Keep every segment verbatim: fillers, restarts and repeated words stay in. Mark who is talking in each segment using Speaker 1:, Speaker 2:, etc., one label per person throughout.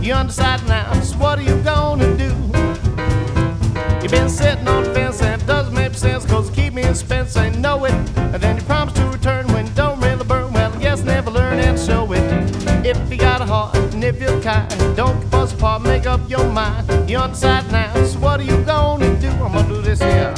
Speaker 1: You're undecided now, so what are you gonna do? You've been sitting on the fence and it doesn't make sense, cause you keep me in suspense, I know it. And then you promise to return when you don't really burn. Well, I guess never learn and show it. If you got a heart and if you're kind, don't get fuss apart, make up your mind. You're undecided now, so what are you gonna do? I'm gonna do this here.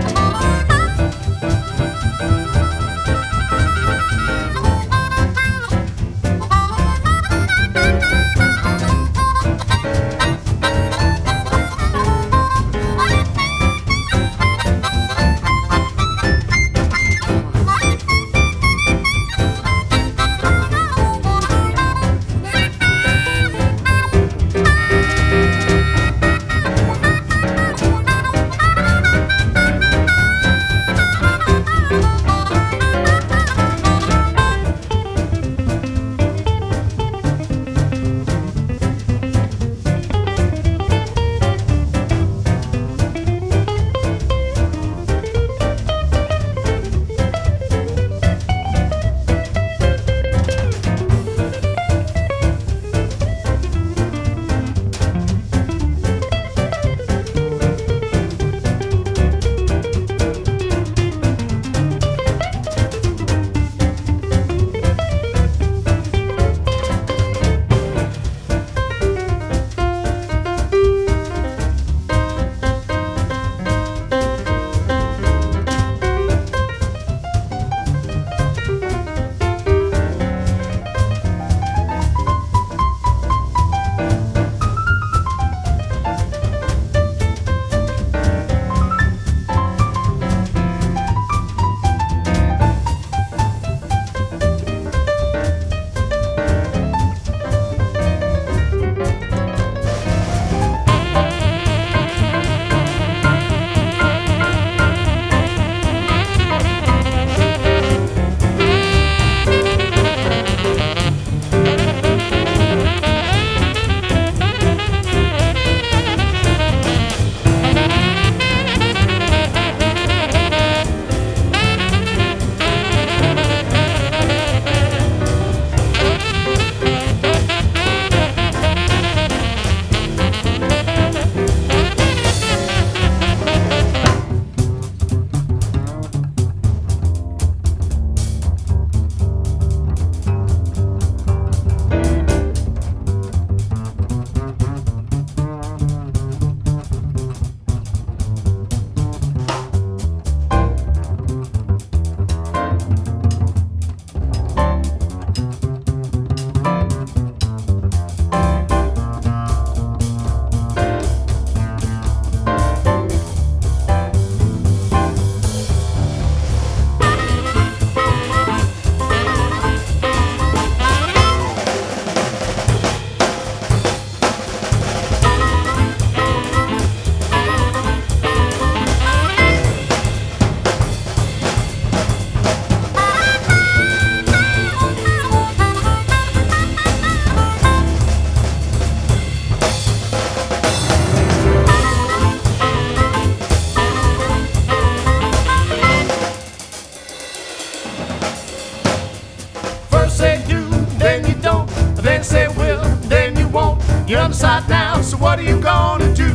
Speaker 1: You're upside down, so what are you gonna do?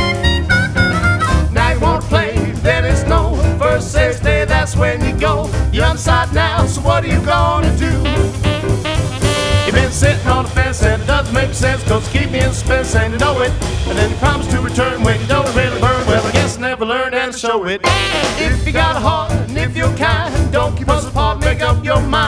Speaker 1: Now you wanna play, then it's no. First say stay, that's when you go. You're upside down, so what are you gonna do? You've been sitting on the fence and it doesn't make sense, cause you keep me in suspense and you know it. And then you promise to return when you don't really burn. Well, I guess never learn and show it. If you got a heart and if you're kind, don't keep us apart, make up your mind.